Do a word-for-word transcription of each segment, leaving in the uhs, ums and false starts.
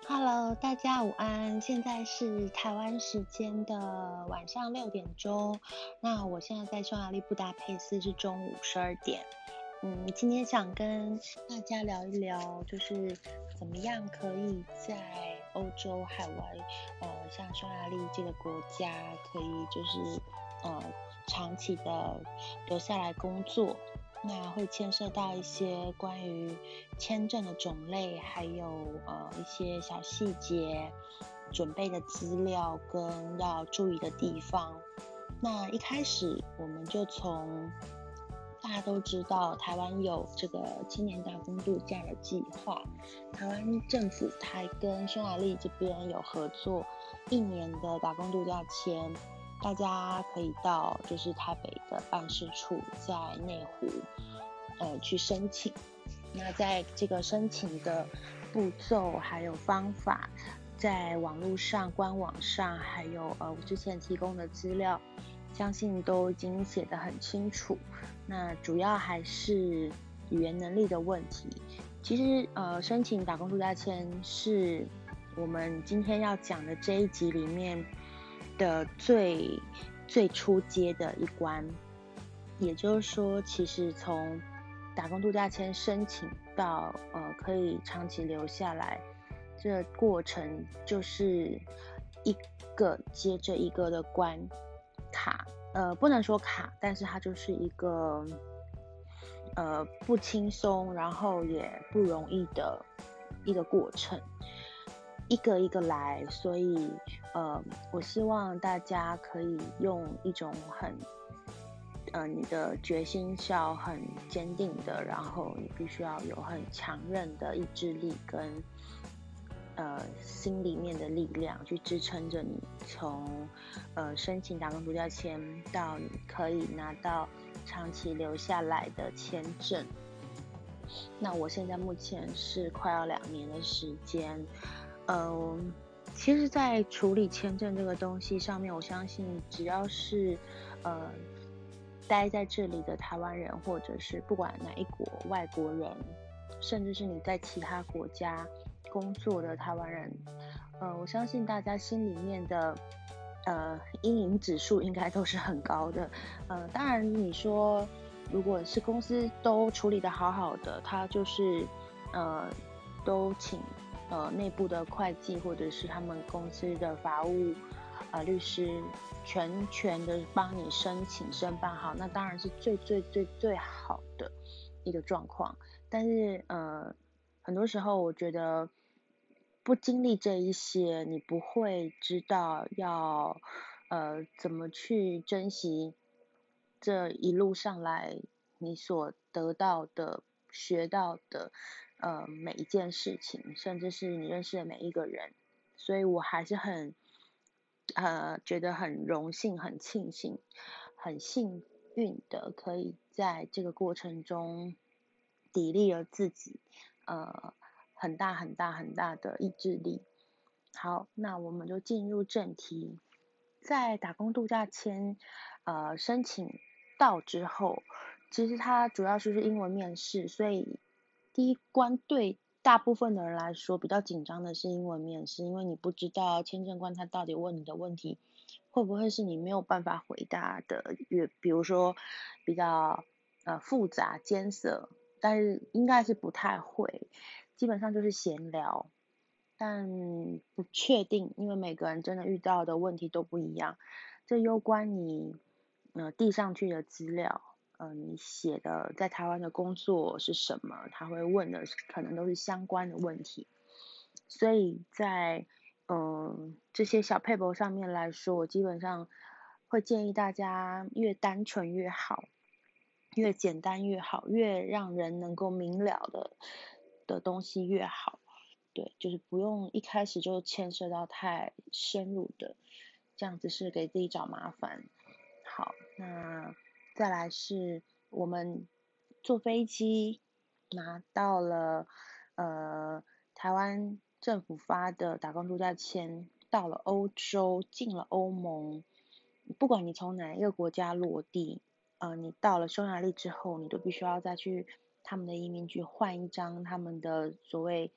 Hello，大家午安，现在是台湾时间的晚上六点钟。那我现在在匈牙利布达佩斯是中午十二点。嗯，今天想跟大家聊一聊，就是怎么样可以在欧洲海外，呃，像匈牙利这个国家，可以就是呃长期的留下来工作。那会牵涉到一些关于签证的种类，还有呃一些小细节、准备的资料跟要注意的地方。那一开始我们就从大家都知道台湾有这个青年打工度假的计划，台湾政府还跟匈牙利这边有合作一年的打工度假签，大家可以到就是台北的办事处在内湖呃去申请。那在这个申请的步骤还有方法，在网络上、官网上，还有呃我之前提供的资料，相信都已经写得很清楚。那主要还是语言能力的问题。其实呃，申请打工度假签是我们今天要讲的这一集里面的最最初阶的一关。也就是说，其实从打工度假签申请到呃可以长期留下来，这过程就是一个接着一个的关卡，呃，不能说卡，但是它就是一个呃不轻松，然后也不容易的一个过程，一个一个来。所以呃，我希望大家可以用一种很呃，你的决心是要很坚定的，然后你必须要有很强韧的意志力跟呃心里面的力量去支撑着你从呃申请打工度假签到你可以拿到长期留下来的签证。那我现在目前是快要两年的时间，嗯，其实，在处理签证这个东西上面，我相信只要是呃待在这里的台湾人，或者是不管哪一国外国人，甚至是你在其他国家工作的台湾人，呃，我相信大家心里面的呃阴影指数应该都是很高的。呃，当然你说如果是公司都处理的好好的，他就是呃都请呃内部的会计或者是他们公司的法务呃律师全权的帮你申请申办好，那当然是最最最最好的一个状况。但是呃很多时候我觉得不经历这一些，你不会知道要呃怎么去珍惜这一路上来你所得到的、学到的呃每一件事情，甚至是你认识的每一个人。所以我还是很呃觉得很荣幸、很庆幸、很幸运的，可以在这个过程中砥砺了自己呃很大很大很大的意志力。好，那我们就进入正题。在打工度假签呃申请到之后，其实它主要就是英文面试，所以第一关对大部分的人来说比较紧张的是英文面试，因为你不知道签证官他到底问你的问题会不会是你没有办法回答的，比比如说比较呃复杂艰涩，但是应该是不太会，基本上就是闲聊。但不确定，因为每个人真的遇到的问题都不一样。这攸关你呃递上去的资料，呃你写的在台湾的工作是什么，他会问的可能都是相关的问题。所以在嗯、呃这些小 paper 上面来说，我基本上会建议大家越单纯越好，越简单越好，越让人能够明了的的东西越好。对，就是不用一开始就牵涉到太深入的，这样子是给自己找麻烦。好，那再来是我们坐飞机拿到了呃台湾政府发的打工度假签，到了欧洲，进了欧盟，不管你从哪一个国家落地，呃，你到了匈牙利之后，你都必须要再去他们的移民局换一张他们的所谓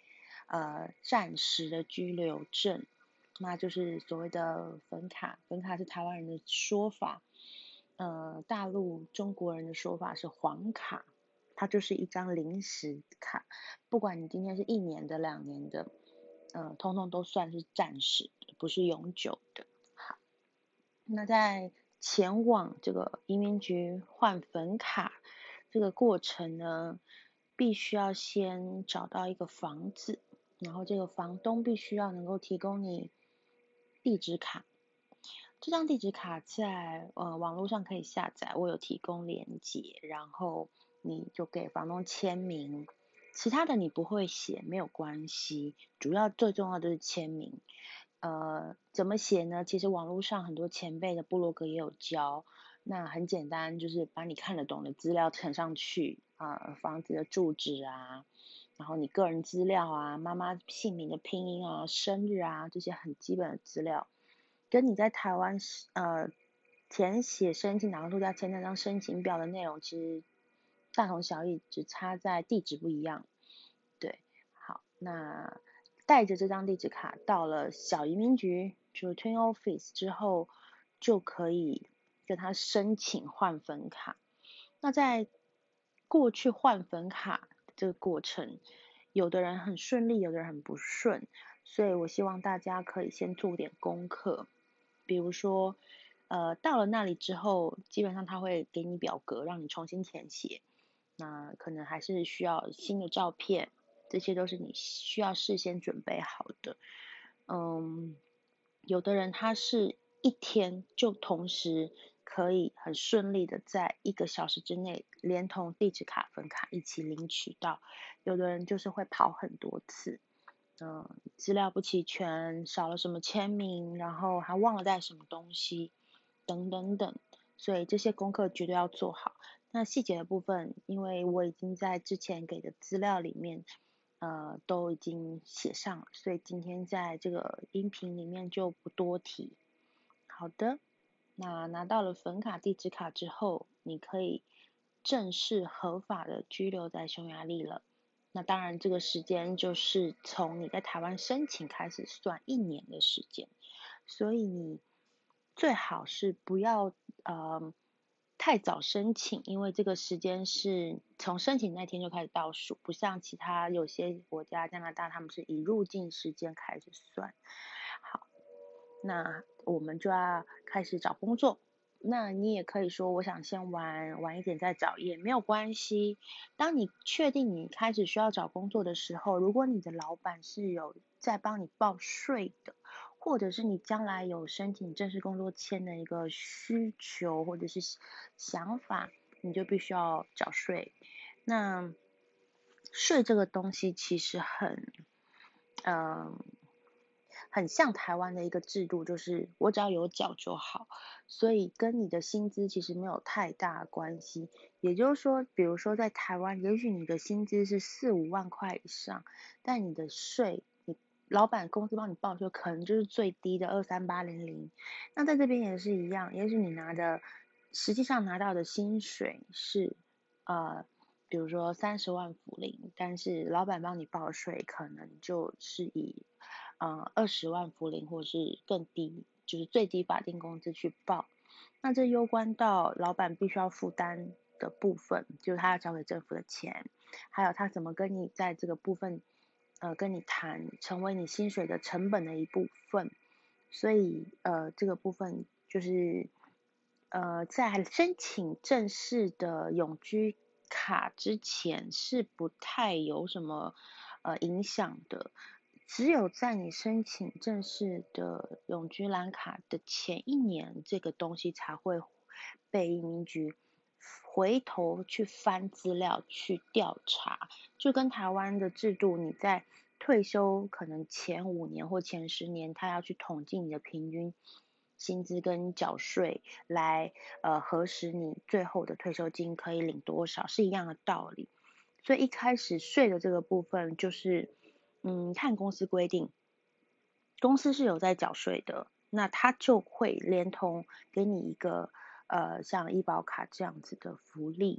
呃暂时的居留证，那就是所谓的粉卡。粉卡是台湾人的说法，呃，大陆中国人的说法是黄卡，它就是一张临时卡，不管你今天是一年的、两年的，呃，通通都算是暂时的，不是永久的。好，那在前往这个移民局换粉卡这个过程呢，必须要先找到一个房子，然后这个房东必须要能够提供你地址卡。这张地址卡在呃网络上可以下载，我有提供链接，然后你就给房东签名，其他的你不会写没有关系，主要最重要的是签名。呃，怎么写呢？其实网络上很多前辈的部落格也有教，那很简单，就是把你看得懂的资料填上去啊、呃，房子的住址啊，然后你个人资料啊，妈妈姓名的拼音啊，生日啊，这些很基本的资料。跟你在台湾呃填写申请打工度假签那张申请表的内容其实大同小异，只差在地址不一样。对，好，那带着这张地址卡到了小移民局，就是 Twin Office 之后，就可以跟他申请换粉卡。那在过去换粉卡这个过程，有的人很顺利，有的人很不顺，所以我希望大家可以先做点功课。比如说，呃，到了那里之后，基本上他会给你表格让你重新填写，那可能还是需要新的照片，这些都是你需要事先准备好的。嗯，有的人他是一天就同时可以很顺利的在一个小时之内连同地址卡、粉卡一起领取到，有的人就是会跑很多次。嗯，资料不齐全，少了什么签名，然后还忘了带什么东西，等等等，所以这些功课绝对要做好。那细节的部分，因为我已经在之前给的资料里面，呃，都已经写上了，所以今天在这个音频里面就不多提。好的，那拿到了粉卡、地址卡之后，你可以正式合法的居留在匈牙利了。那当然，这个时间就是从你在台湾申请开始算一年的时间，所以你最好是不要呃太早申请，因为这个时间是从申请那天就开始倒数，不像其他有些国家，加拿大他们是以入境时间开始算。好，那我们就要开始找工作。那你也可以说，我想先玩晚一点再找，也没有关系。当你确定你开始需要找工作的时候，如果你的老板是有在帮你报税的，或者是你将来有申请正式工作签的一个需求或者是想法，你就必须要缴税。那税这个东西其实很，嗯。很像台湾的一个制度，就是我只要有缴就好，所以跟你的薪资其实没有太大关系。也就是说，比如说在台湾，也许你的薪资是四五万块以上，但你的税，你老板公司帮你报税，可能就是最低的二三八零零。那在这边也是一样，也许你拿的实际上拿到的薪水是呃。比如说三十万福林，但是老板帮你报税，可能就是以呃二十万福林或是更低，就是最低法定工资去报。那这攸关到老板必须要负担的部分，就是他要交给政府的钱，还有他怎么跟你在这个部分呃跟你谈，成为你薪水的成本的一部分。所以呃这个部分就是呃在申请正式的永居卡之前是不太有什么呃影响的，只有在你申请正式的永居蓝卡的前一年，这个东西才会被移民局回头去翻资料去调查，就跟台湾的制度，你在退休可能前五年或前十年，他要去统计你的平均薪资跟缴税来呃核实你最后的退休金可以领多少，是一样的道理。所以一开始税的这个部分就是嗯看公司规定，公司是有在缴税的，那他就会连同给你一个呃像医保卡这样子的福利。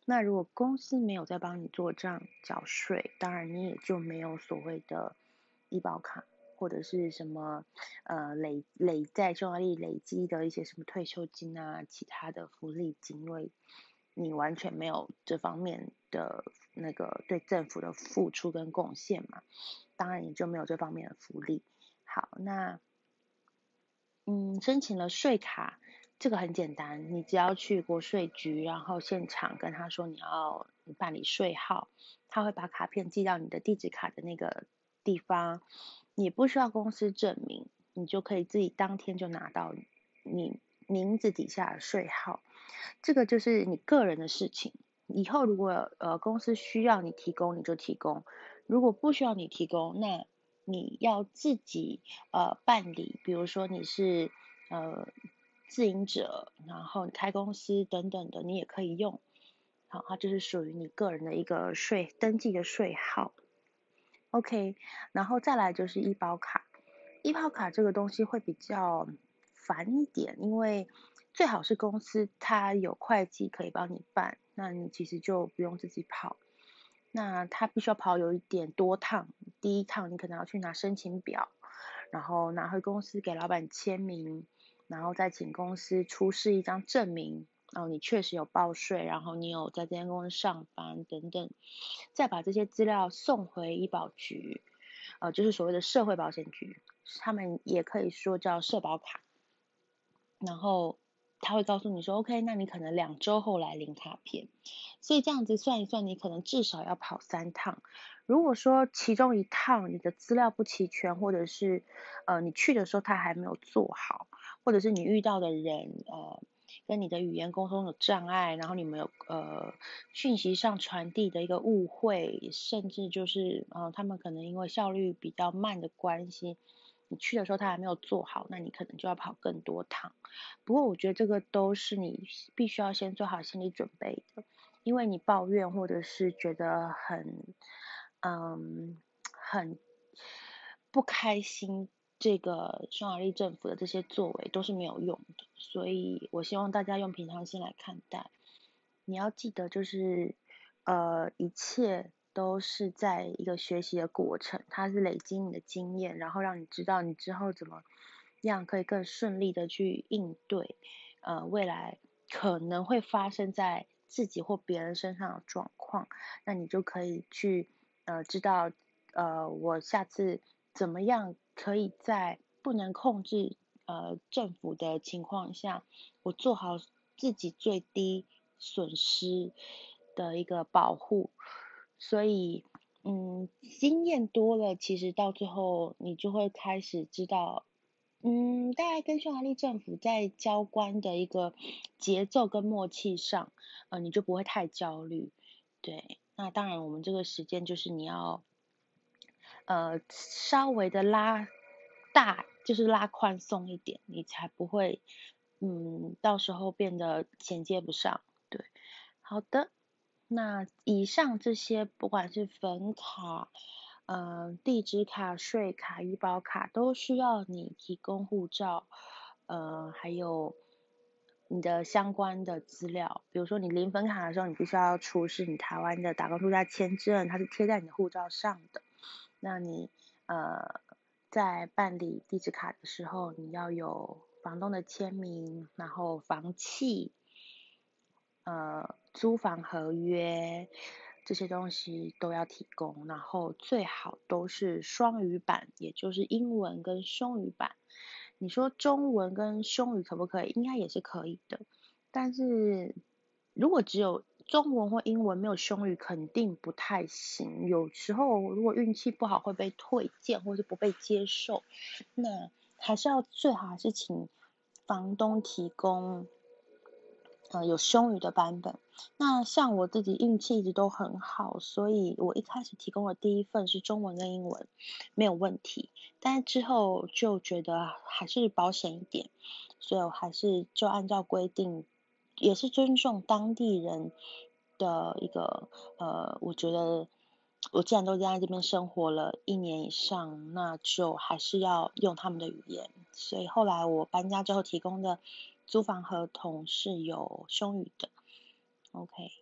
那如果公司没有在帮你做这样缴税，当然你也就没有所谓的医保卡或者是什么呃累累在匈牙利累积的一些什么退休金啊，其他的福利金，因为你完全没有这方面的那个对政府的付出跟贡献嘛，当然你就没有这方面的福利。好，那嗯，申请了税卡，这个很简单，你只要去国税局，然后现场跟他说你要办理税号，他会把卡片寄到你的地址卡的那个地方，你不需要公司证明，你就可以自己当天就拿到你名字底下的税号，这个就是你个人的事情。以后如果呃公司需要你提供，你就提供；如果不需要你提供，那你要自己呃办理，比如说你是呃自营者，然后你开公司等等的，你也可以用。好，它就是属于你个人的一个税登记的税号。OK，然后再来就是医保卡。医保卡这个东西会比较烦一点，因为最好是公司它有会计可以帮你办，那你其实就不用自己跑。那他必须要跑有一点多趟，第一趟你可能要去拿申请表，然后拿回公司给老板签名，然后再请公司出示一张证明，然后你确实有报税，然后你有在这间公司上班等等，再把这些资料送回医保局，呃，就是所谓的社会保险局，他们也可以说叫社保卡，然后他会告诉你说 OK， 那你可能两周后来领卡片，所以这样子算一算，你可能至少要跑三趟。如果说其中一趟你的资料不齐全，或者是呃你去的时候他还没有做好，或者是你遇到的人呃跟你的语言沟通有障碍，然后你们有呃讯息上传递的一个误会，甚至就是呃他们可能因为效率比较慢的关系，你去的时候他还没有做好，那你可能就要跑更多趟。不过我觉得这个都是你必须要先做好心理准备的，因为你抱怨或者是觉得很嗯很不开心，这个匈牙利政府的这些作为都是没有用的，所以我希望大家用平常心来看待。你要记得就是呃一切都是在一个学习的过程，它是累积你的经验，然后让你知道你之后怎么样可以更顺利的去应对呃未来可能会发生在自己或别人身上的状况，那你就可以去呃知道呃我下次怎么样可以在不能控制呃政府的情况下，我做好自己最低损失的一个保护，所以嗯，经验多了，其实到最后你就会开始知道，嗯，大概跟匈牙利政府在交关的一个节奏跟默契上，呃，你就不会太焦虑。对，那当然我们这个时间就是你要呃稍微的拉大，就是拉宽松一点，你才不会嗯到时候变得衔接不上。对，好的。那以上这些，不管是粉卡、呃地址卡、税卡、医保卡，都需要你提供护照，呃，还有你的相关的资料。比如说你领粉卡的时候，你必须要出示你台湾的打工度假签证，它是贴在你的护照上的。那你呃在办理地址卡的时候，你要有房东的签名，然后房契。呃，租房合约这些东西都要提供，然后最好都是双语版，也就是英文跟匈语版。你说中文跟匈语可不可以？应该也是可以的，但是如果只有中文或英文没有匈语，肯定不太行。有时候如果运气不好会被退件或是不被接受，那还是要最好还是请房东提供。呃，有匈语的版本。那像我自己运气一直都很好，所以我一开始提供的第一份是中文跟英文，没有问题。但是之后就觉得还是保险一点，所以我还是就按照规定，也是尊重当地人的一个呃，我觉得我既然都在这边生活了一年以上，那就还是要用他们的语言。所以后来我搬家之后提供的租房合同是有匈语的。OK，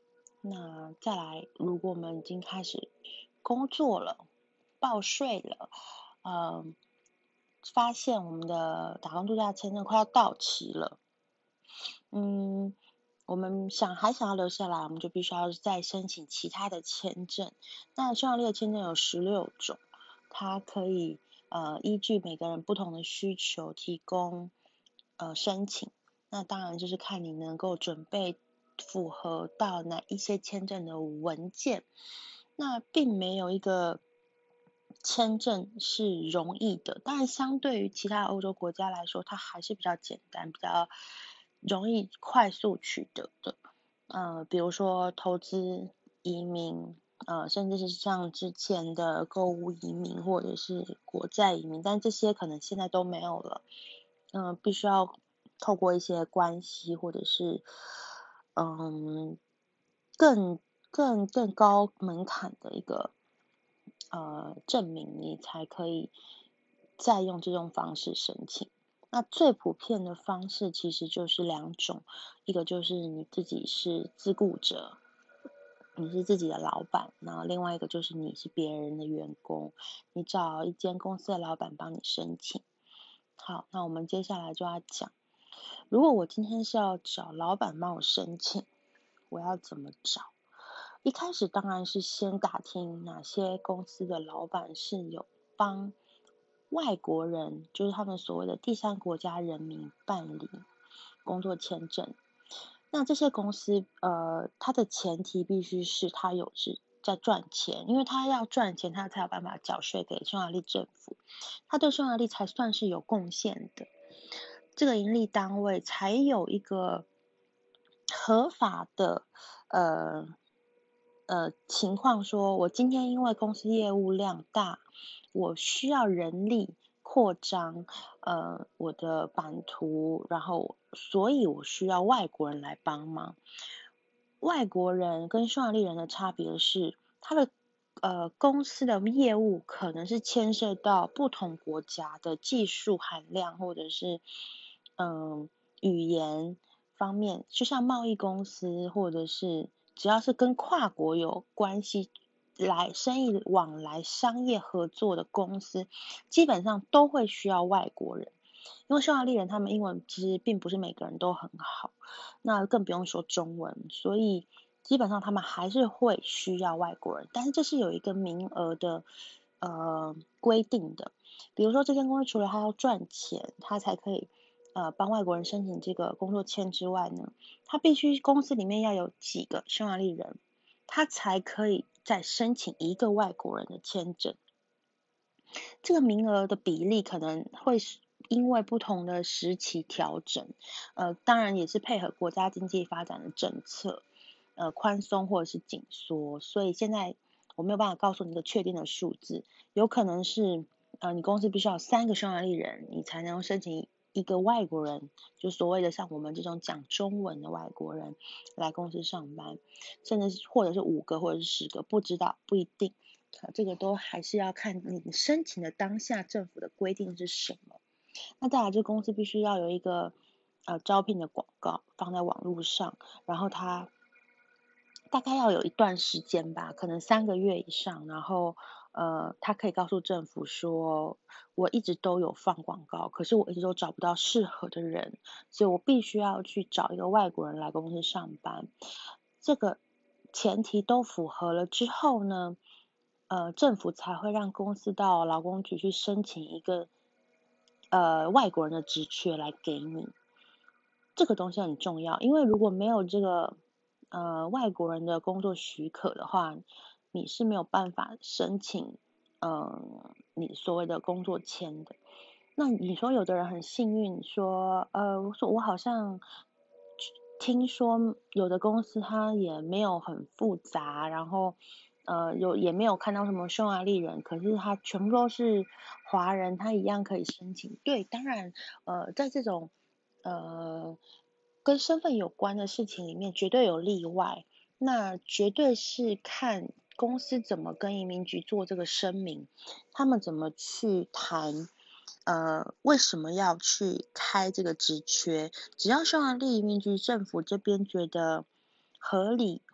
那再来，如果我们已经开始工作了，报税了，呃，发现我们的打工度假签证快要到期了，嗯，我们想还想要留下来，我们就必须要再申请其他的签证。那匈牙利的签证有十六种，它可以呃依据每个人不同的需求提供呃申请。那当然就是看你能够准备符合到哪一些签证的文件。那并没有一个签证是容易的，当然相对于其他欧洲国家来说，它还是比较简单，比较容易快速取得的。呃，比如说投资移民，呃，甚至是像之前的购物移民或者是国债移民，但这些可能现在都没有了。嗯、呃，必须要透过一些关系或者是嗯更更更高门槛的一个呃证明，你才可以再用这种方式申请。那最普遍的方式其实就是两种，一个就是你自己是自雇者，你是自己的老板，然后另外一个就是你是别人的员工，你找一间公司的老板帮你申请。好，那我们接下来就要讲，如果我今天是要找老板帮我申请，我要怎么找？一开始当然是先打听哪些公司的老板是有帮外国人，就是他们所谓的第三国家人民办理工作签证。那这些公司，呃，它的前提必须是它有是在赚钱，因为它要赚钱，它才有办法缴税给匈牙利政府，它对匈牙利才算是有贡献的。这个盈利单位才有一个合法的呃呃情况说，我今天因为公司业务量大，我需要人力扩张呃我的版图，然后所以我需要外国人来帮忙。外国人跟匈牙利人的差别是，他的呃公司的业务可能是牵涉到不同国家的技术含量，或者是嗯语言方面，就像贸易公司，或者是只要是跟跨国有关系来生意往来、商业合作的公司，基本上都会需要外国人。因为匈牙利人他们英文其实并不是每个人都很好，那更不用说中文，所以基本上他们还是会需要外国人，但是这是有一个名额的呃规定的。比如说这间公司除了他要赚钱，他才可以呃帮外国人申请这个工作签之外呢，他必须公司里面要有几个匈牙利人，他才可以再申请一个外国人的签证。这个名额的比例可能会是因为不同的时期调整，呃，当然也是配合国家经济发展的政策，呃，宽松或者是紧缩，所以现在我没有办法告诉你一个确定的数字，有可能是呃你公司必须要有三个匈牙利人，你才能申请一个外国人，就所谓的像我们这种讲中文的外国人来公司上班，甚至是或者是五个或者是十个，不知道，不一定。这个都还是要看你申请的当下政府的规定是什么。那再来，这公司必须要有一个呃招聘的广告放在网络上，然后它大概要有一段时间吧，可能三个月以上，然后呃，他可以告诉政府说，我一直都有放广告，可是我一直都找不到适合的人，所以我必须要去找一个外国人来公司上班。这个前提都符合了之后呢，呃，政府才会让公司到劳工局去申请一个呃外国人的职缺来给你。这个东西很重要，因为如果没有这个呃外国人的工作许可的话，你是没有办法申请呃你所谓的工作签的。那你说有的人很幸运说，呃，我说我好像听说有的公司它也没有很复杂，然后呃有也没有看到什么匈牙利人，可是他全部都是华人，他一样可以申请。对，当然呃在这种呃跟身份有关的事情里面，绝对有例外。那绝对是看公司怎么跟移民局做这个声明，他们怎么去谈，呃，为什么要去开这个职缺？只要匈牙利移民局政府这边觉得合理，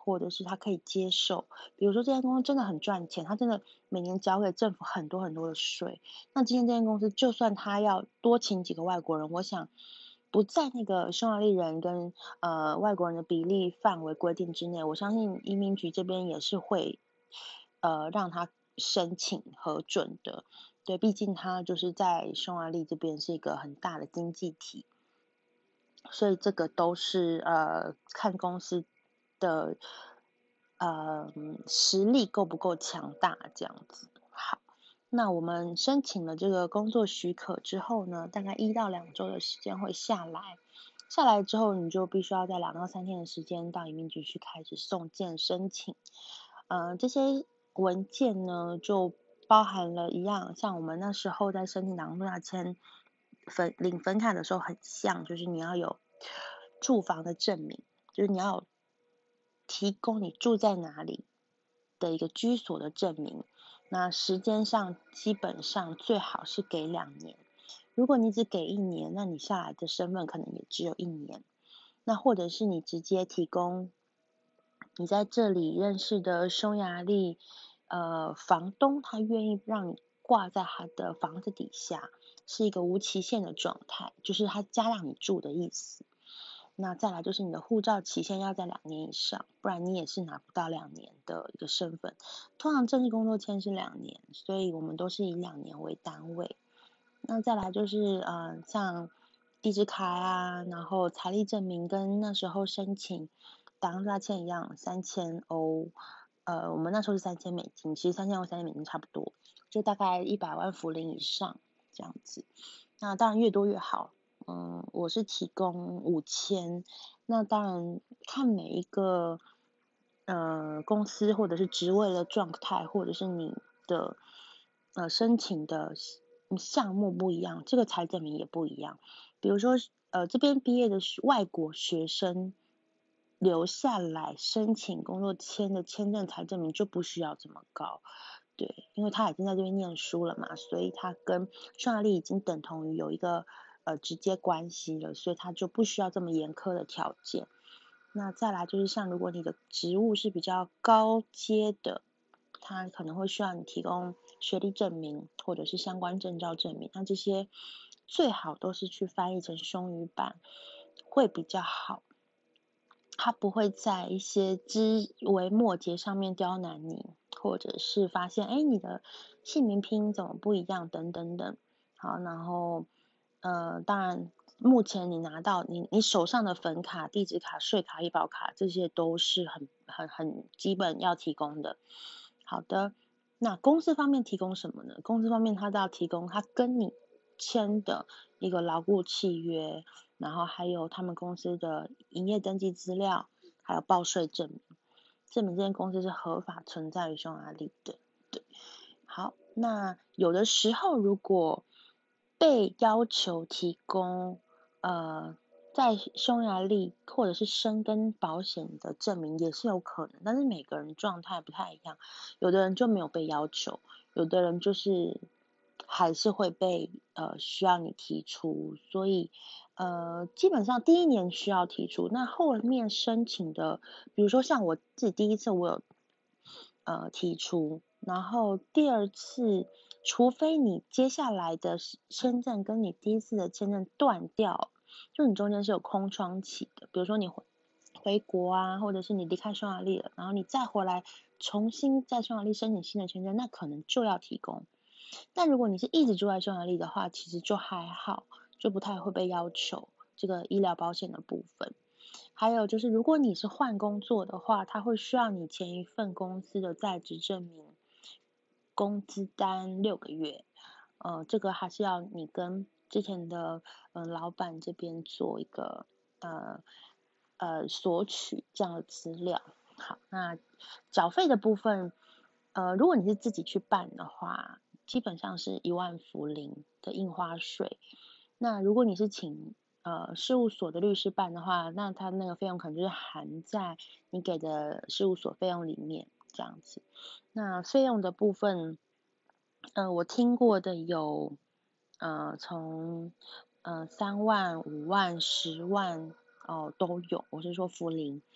或者是他可以接受。比如说这间公司真的很赚钱，他真的每年缴给政府很多很多的税，那今天这间公司就算他要多请几个外国人，我想不在那个匈牙利人跟呃外国人的比例范围规定之内，我相信移民局这边也是会呃让他申请核准的。对，毕竟他就是在匈牙利这边是一个很大的经济体，所以这个都是呃看公司的呃实力够不够强大这样子。好，那我们申请了这个工作许可之后呢，大概一到两周的时间会下来。下来之后，你就必须要在两到三天的时间到移民局去开始送件申请。呃，这些文件呢，就包含了一样，像我们那时候在申请打工度假签分领分卡的时候很像，就是你要有住房的证明，就是你要有提供你住在哪里的一个居所的证明。那时间上基本上最好是给两年，如果你只给一年，那你下来的身份可能也只有一年。那或者是你直接提供你在这里认识的匈牙利呃房东，他愿意让你挂在他的房子底下，是一个无期限的状态，就是他加让你住的意思。那再来就是你的护照期限要在两年以上，不然你也是拿不到两年的一个身份。通常正式工作签是两年，所以我们都是以两年为单位。那再来就是呃像地址卡啊，然后财力证明跟那时候申请打工度假签一样，三千欧，呃我们那时候是三千美金，其实三千欧三千美金差不多，就大概一百万福林以上这样子。那当然越多越好。嗯，我是提供五千，那当然看每一个呃公司或者是职位的状态，或者是你的呃申请的项目不一样，这个财证明也不一样。比如说呃这边毕业的外国学生留下来申请工作签的签证财证明就不需要这么高。对，因为他已经在这边念书了嘛，所以他跟匈牙利已经等同于有一个呃直接关系了，所以他就不需要这么严苛的条件。那再来就是像如果你的职务是比较高阶的，他可能会需要你提供学历证明或者是相关证照证明，那这些最好都是去翻译成匈语版会比较好。他不会在一些枝微末节上面刁难你，或者是发现哎你的姓名拼音怎么不一样等等等。好，然后呃当然目前你拿到你你手上的粉卡、地址卡、税卡、医保卡，这些都是很很很基本要提供的。好的，那公司方面提供什么呢？公司方面他都要提供他跟你签的一个劳雇契约，然后还有他们公司的营业登记资料，还有报税证明，证明这间公司是合法存在于匈牙利的。对，好，那有的时候如果被要求提供呃在匈牙利或者是生根保险的证明也是有可能，但是每个人状态不太一样，有的人就没有被要求，有的人就是还是会被呃需要你提出，所以呃基本上第一年需要提出，那后面申请的，比如说像我自己第一次我有呃提出，然后第二次，除非你接下来的签证跟你第一次的签证断掉，就你中间是有空窗期的，比如说你回回国啊，或者是你离开匈牙利了，然后你再回来重新在匈牙利申请新的签证，那可能就要提供。但如果你是一直住在匈牙利的话，其实就还好，就不太会被要求这个医疗保险的部分。还有就是，如果你是换工作的话，他会需要你前一份公司的在职证明、工资单六个月，呃，这个还是要你跟之前的呃老板这边做一个呃呃索取这样的资料。好，那缴费的部分，呃，如果你是自己去办的话，基本上是一万福林的印花税。那如果你是请呃事务所的律师办的话，那他那个费用可能就是含在你给的事务所费用里面这样子。那费用的部分，呃，我听过的有呃从呃三万、五万、十万哦都有，我是说福林。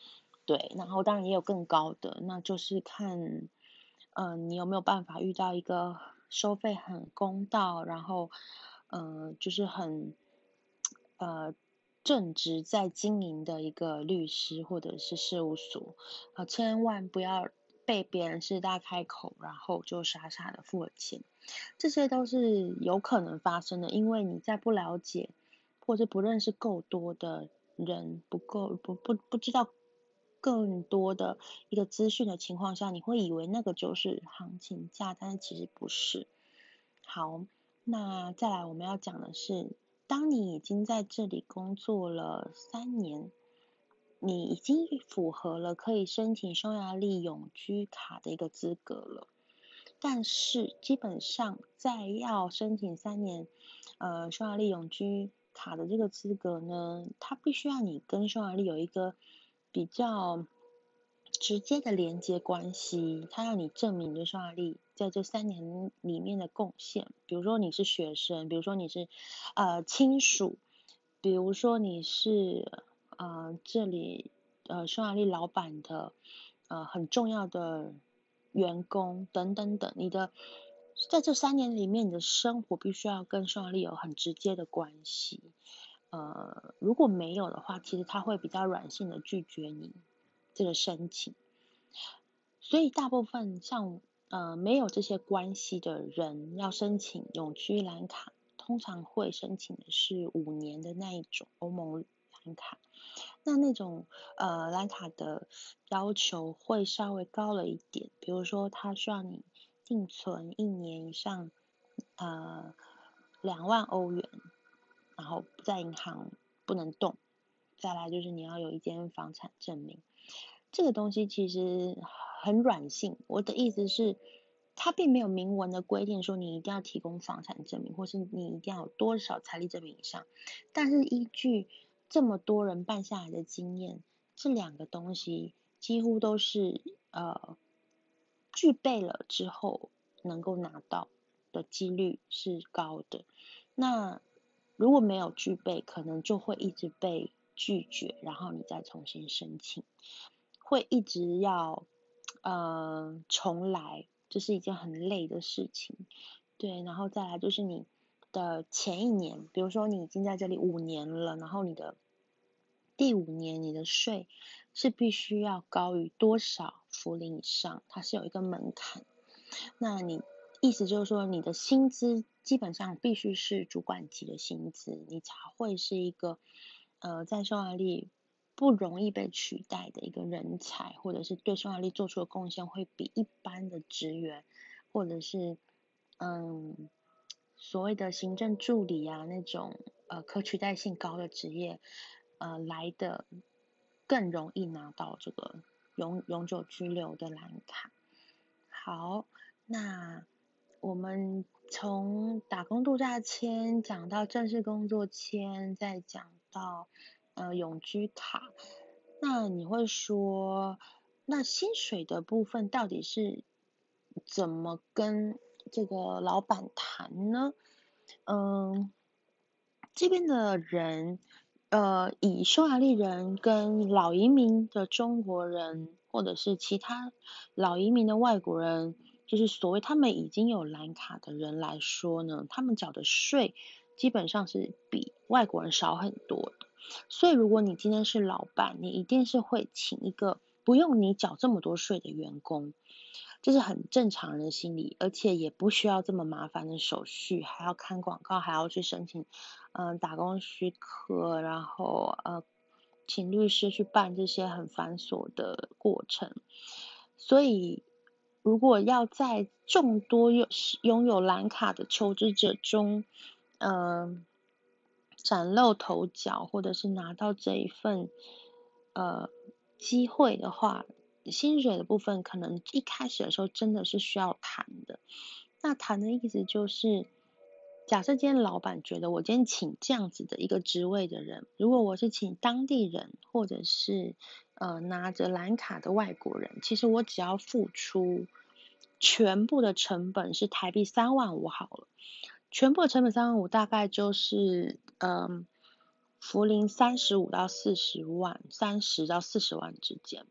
对，然后当然也有更高的，那就是看，呃，你有没有办法遇到一个收费很公道，然后，呃，就是很，呃，正直在经营的一个律师或者是事务所，啊、千万不要被别人是大开口，然后就傻傻的付了钱，这些都是有可能发生的，因为你在不了解或者不认识够多的人，不够不不不知道更多的一个资讯的情况下，你会以为那个就是行情价，但是其实不是。好，那再来我们要讲的是，当你已经在这里工作了三年，你已经符合了可以申请匈牙利永居卡的一个资格了。但是基本上在要申请三年，呃，匈牙利永居卡的这个资格呢，它必须要你跟匈牙利有一个比较直接的连接关系，它让你证明对匈牙利在这三年里面的贡献，比如说你是学生，比如说你是呃亲属，比如说你是呃这里呃匈牙利老板的呃很重要的员工等等等，你的在这三年里面，你的生活必须要跟匈牙利有很直接的关系。呃，如果没有的话，其实他会比较软性的拒绝你这个申请。所以大部分像呃没有这些关系的人要申请永居蓝卡，通常会申请的是五年的那一种欧盟蓝卡。那那种呃蓝卡的要求会稍微高了一点，比如说它需要你定存一年以上，呃两万欧元，然后在银行不能动。再来就是你要有一间房产证明，这个东西其实很软性。我的意思是，它并没有明文的规定说你一定要提供房产证明，或是你一定要有多少财力证明以上。但是依据这么多人办下来的经验，这两个东西几乎都是呃具备了之后能够拿到的几率是高的。那如果没有具备，可能就会一直被拒绝，然后你再重新申请，会一直要呃重来，这是一件很累的事情。对，然后再来就是你的前一年，比如说你已经在这里五年了，然后你的第五年你的税是必须要高于多少福林以上，它是有一个门槛。那你意思就是说，你的薪资基本上必须是主管级的薪资，你才会是一个呃在匈牙利不容易被取代的一个人才，或者是对匈牙利做出的贡献会比一般的职员，或者是嗯所谓的行政助理啊那种呃可取代性高的职业，呃来的更容易拿到这个永永久居留的蓝卡。好，那我们从打工度假签讲到正式工作签，再讲到呃永居卡，那你会说，那薪水的部分到底是怎么跟这个老板谈呢？嗯，这边的人，呃，以匈牙利人跟老移民的中国人，或者是其他老移民的外国人，就是所谓他们已经有蓝卡的人来说呢，他们缴的税基本上是比外国人少很多的。所以如果你今天是老板，你一定是会请一个不用你缴这么多税的员工。这是很正常人的心理，而且也不需要这么麻烦的手续，还要看广告，还要去申请，嗯、呃，打工许可，然后呃，请律师去办这些很繁琐的过程。所以，如果要在众多有拥有蓝卡的求职者中，呃，崭露头角，或者是拿到这一份呃机会的话，薪水的部分可能一开始的时候真的是需要谈的。那谈的意思就是，假设今天老板觉得我今天请这样子的一个职位的人，如果我是请当地人或者是呃拿着蓝卡的外国人，其实我只要付出全部的成本是台币三万五好了，全部的成本三万五大概就是嗯。福林三十五到四十万，三十到四十万之间。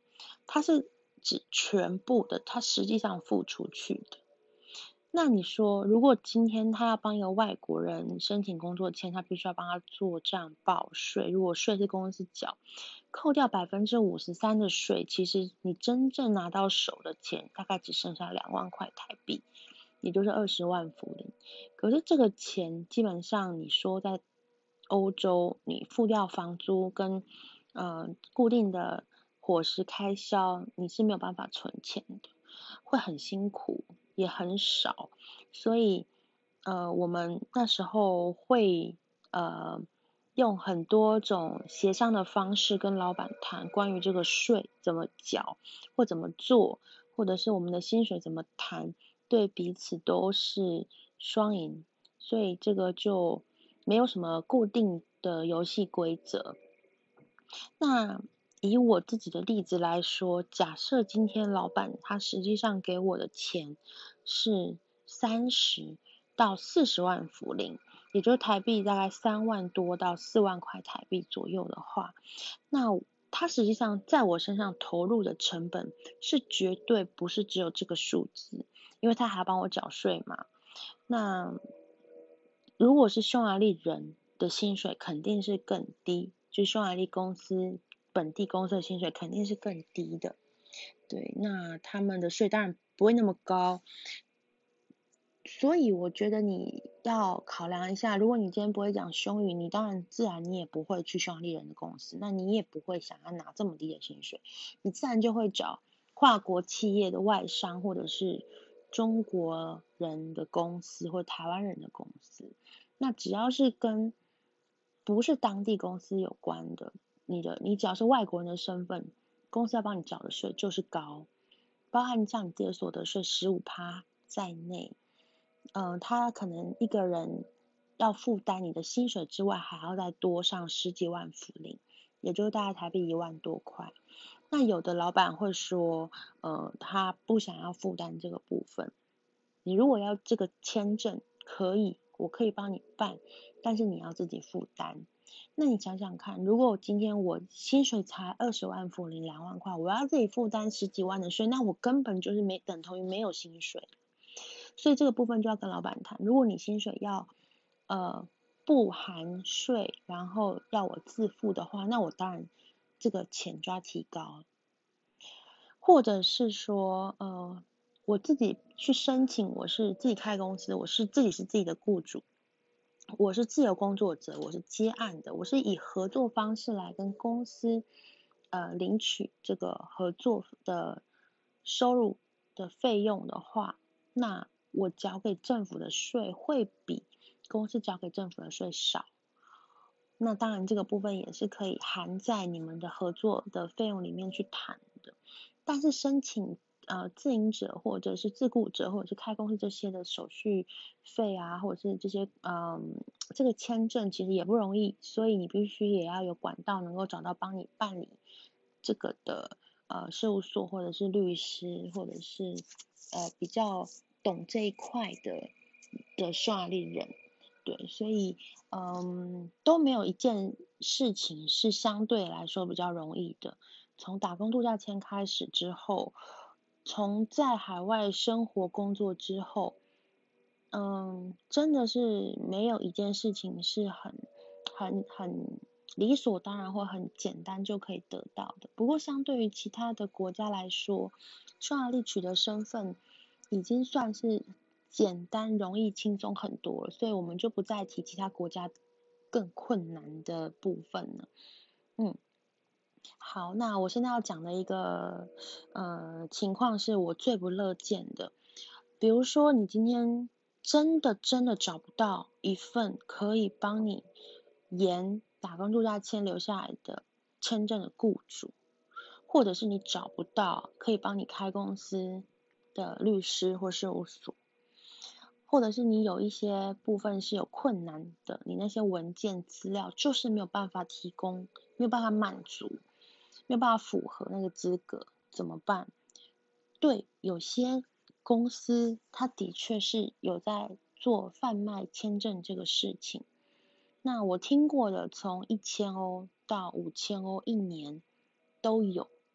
它是指全部的，它实际上付出去的。那你说，如果今天他要帮一个外国人申请工作签，他必须要帮他做账报税，如果税是公司缴，扣掉百分之五十三的税，其实你真正拿到手的钱大概只剩下两万块台币，也就是二十万福林。可是这个钱基本上你说在欧洲，你付掉房租跟呃固定的伙食开销，你是没有办法存钱的，会很辛苦。也很少，所以呃，我们那时候会呃用很多种协商的方式跟老板谈关于这个税怎么缴或怎么做，或者是我们的薪水怎么谈，对彼此都是双赢，所以这个就没有什么固定的游戏规则。那以我自己的例子来说，假设今天老板他实际上给我的钱是三十到四十万福林，也就是台币大概三万多到四万块台币左右的话，那他实际上在我身上投入的成本是绝对不是只有这个数字，因为他还要帮我缴税嘛。那如果是匈牙利人的薪水肯定是更低，就匈牙利公司本地公司的薪水肯定是更低的，对，那他们的税当然不会那么高，所以我觉得你要考量一下，如果你今天不会讲匈语，你当然自然你也不会去匈牙利人的公司，那你也不会想要拿这么低的薪水，你自然就会找跨国企业的外商或者是中国人的公司或台湾人的公司。那只要是跟不是当地公司有关的，你的你只要是外国人的身份，公司要帮你缴的税就是高，包含像你自己的所得税 百分之十五 在内。呃，他可能一个人要负担你的薪水之外，还要再多上十几万福林，也就是大概台币一万多块。那有的老板会说，呃，他不想要负担这个部分。你如果要这个签证，可以，我可以帮你办，但是你要自己负担。那你想想看，如果今天我薪水才二十万福林两万块，我要自己负担十几万的税，那我根本就是没等同于没有薪水。所以这个部分就要跟老板谈，如果你薪水要呃不含税，然后要我自付的话，那我当然这个钱就要提高，或者是说呃我自己去申请，我是自己开公司，我是自己是自己的雇主，我是自由工作者，我是接案的，我是以合作方式来跟公司呃领取这个合作的收入的费用的话，那我缴给政府的税会比公司缴给政府的税少。那当然这个部分也是可以含在你们的合作的费用里面去谈的。但是申请呃自营者或者是自雇者或者是开公司这些的手续费啊，或者是这些嗯这个签证其实也不容易，所以你必须也要有管道能够找到帮你办理这个的呃事务所或者是律师或者是呃比较懂这一块的的匈牙利人。对，所以嗯都没有一件事情是相对来说比较容易的。从打工度假签开始之后，从在海外生活工作之后，嗯，真的是没有一件事情是很很很理所当然或很简单就可以得到的。不过相对于其他的国家来说，匈牙利取得身份已经算是简单、容易、轻松很多了，所以我们就不再提其他国家更困难的部分了。嗯。好，那我现在要讲的一个呃情况是我最不乐见的，比如说你今天真的真的找不到一份可以帮你延打工度假签留下来的签证的雇主，或者是你找不到可以帮你开公司的律师或事务所，或者是你有一些部分是有困难的，你那些文件资料就是没有办法提供，没有办法满足。没有办法符合那个资格，怎么办？对，有些公司它的确是有在做贩卖签证这个事情。那我听过的，从一千欧到五千欧一年都有。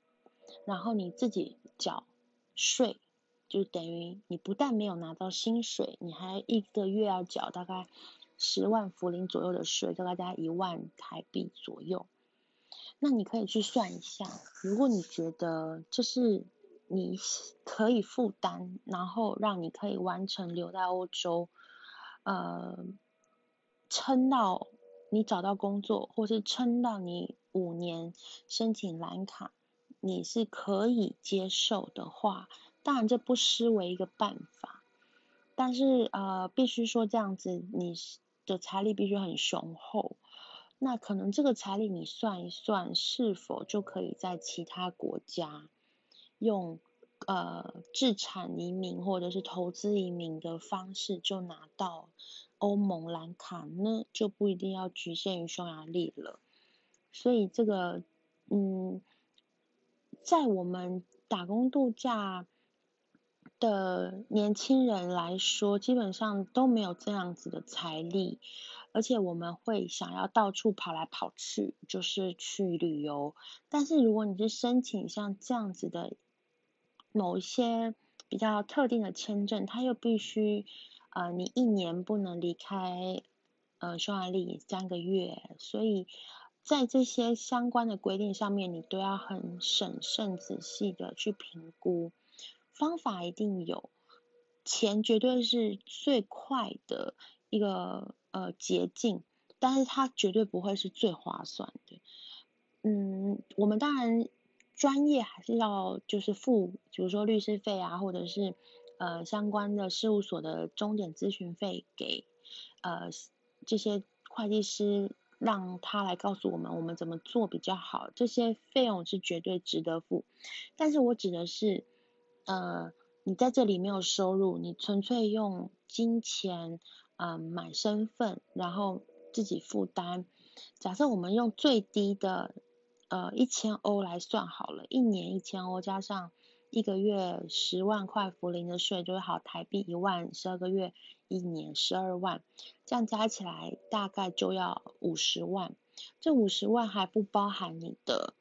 然后你自己缴税，就等于你不但没有拿到薪水，你还一个月要缴大概十万福林左右的税，大概在一万台币左右。那你可以去算一下，如果你觉得这是你可以负担，然后让你可以完成留在欧洲，呃，撑到你找到工作，或是撑到你五年申请蓝卡，你是可以接受的话，当然这不失为一个办法。但是呃，必须说这样子，你的财力必须很雄厚。那可能这个财力你算一算，是否就可以在其他国家用呃自产移民或者是投资移民的方式就拿到欧盟蓝卡呢？就不一定要局限于匈牙利了。所以这个嗯，在我们打工度假的年轻人来说，基本上都没有这样子的财力，而且我们会想要到处跑来跑去，就是去旅游。但是如果你是申请像这样子的某一些比较特定的签证，它又必须呃你一年不能离开呃匈牙利三个月，所以在这些相关的规定上面，你都要很审慎仔细的去评估。方法一定有，钱绝对是最快的一个呃捷径，但是它绝对不会是最划算的。嗯，我们当然专业还是要就是付，比如说律师费啊，或者是呃相关的事务所的钟点咨询费给呃这些会计师，让他来告诉我们我们怎么做比较好，这些费用是绝对值得付。但是我指的是，呃，你在这里没有收入，你纯粹用金钱，嗯、呃，买身份，然后自己负担。假设我们用最低的，呃，一千欧来算好了，一年一千欧加上一个月十万块福林的税，就是好台币一万，十二个月一年十二万，这样加起来大概就要五十万。这五十万还不包含你的，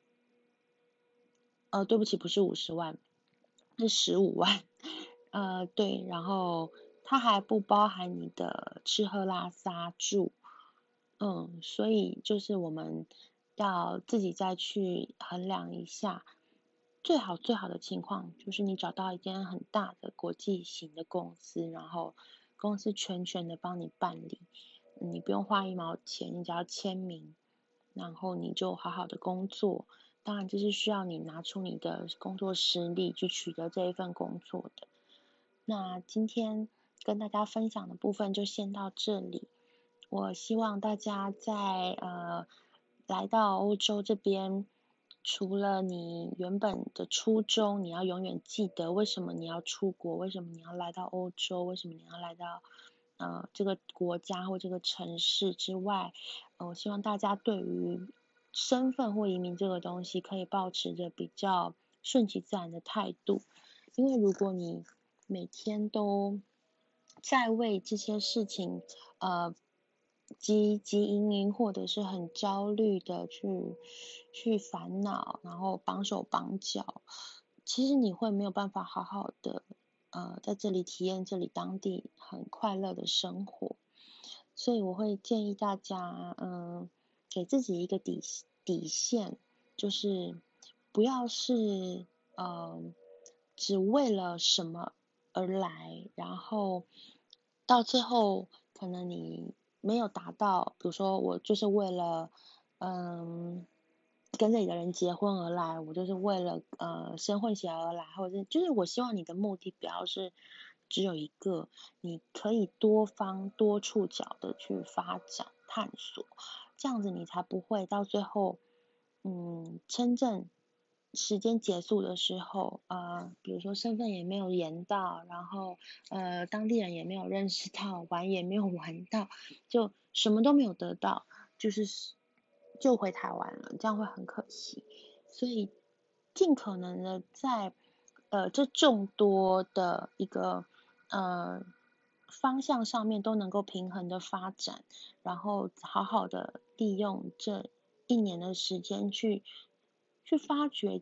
呃，对不起，不是五十万，是十五万。呃，对，然后它还不包含你的吃喝拉撒住，嗯，所以就是我们要自己再去衡量一下，最好最好的情况就是你找到一间很大的国际型的公司，然后公司全权的帮你办理，你不用花一毛钱，你只要签名，然后你就好好的工作。当然，这是需要你拿出你的工作实力去取得这一份工作的。那今天跟大家分享的部分就先到这里。我希望大家在呃来到欧洲这边，除了你原本的初衷，你要永远记得为什么你要出国，为什么你要来到欧洲，为什么你要来到呃这个国家或这个城市之外，呃，我希望大家对于身份或移民这个东西，可以保持着比较顺其自然的态度，因为如果你每天都在为这些事情呃汲汲营营，或者是很焦虑的去去烦恼，然后绑手绑脚，其实你会没有办法好好的呃在这里体验这里当地很快乐的生活。所以我会建议大家，嗯，给自己一个底底线，就是不要是呃只为了什么而来，然后到最后可能你没有达到，比如说我就是为了嗯跟这里的人结婚而来，我就是为了呃生混血而来，或者是就是我希望你的目的不要是只有一个，你可以多方多触角的去发展探索，这样子你才不会到最后，嗯，签证时间结束的时候，呃，比如说身份也没有延到，然后呃当地人也没有认识到，玩也没有玩到，就什么都没有得到，就是就回台湾了，这样会很可惜。所以尽可能的在呃这众多的一个呃方向上面都能够平衡的发展，然后好好的利用这一年的时间去去发掘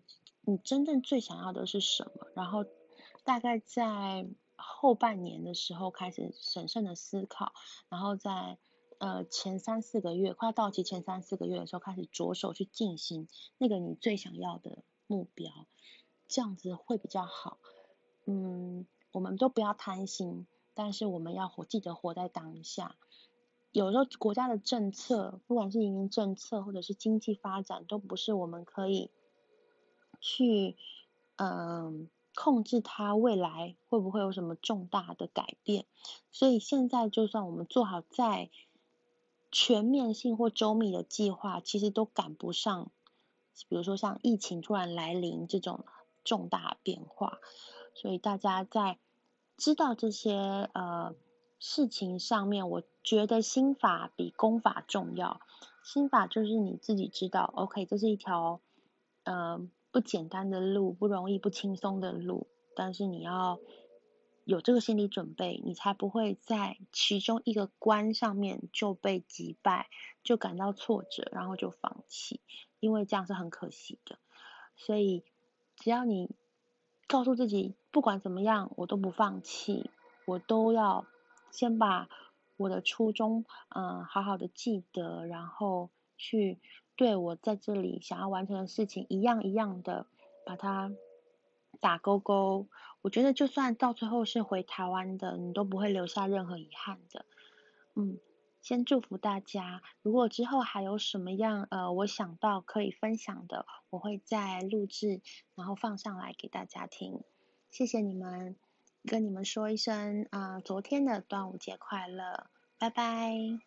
你真正最想要的是什么，然后大概在后半年的时候开始审慎的思考，然后在呃前三四个月快到期前三四个月的时候开始着手去进行那个你最想要的目标，这样子会比较好。嗯，我们都不要贪心，但是我们要活记得活在当下。有时候国家的政策，不管是移民政策或者是经济发展，都不是我们可以去嗯控制它未来会不会有什么重大的改变。所以现在就算我们做好再全面性或周密的计划，其实都赶不上，比如说像疫情突然来临这种重大变化。所以大家在知道这些呃事情上面，我觉得心法比功法重要。心法就是你自己知道 ，OK， 这是一条呃不简单的路，不容易、不轻松的路，但是你要有这个心理准备，你才不会在其中一个关上面就被击败，就感到挫折，然后就放弃，因为这样是很可惜的。所以只要你告诉自己，不管怎么样，我都不放弃，我都要先把我的初衷，嗯、呃，好好的记得，然后去对我在这里想要完成的事情，一样一样的把它打勾勾。我觉得就算到最后是回台湾的，你都不会留下任何遗憾的。嗯，先祝福大家。如果之后还有什么样呃我想到可以分享的，我会再录制，然后放上来给大家听。谢谢你们，跟你们说一声啊、呃昨天的端午节快乐，拜拜。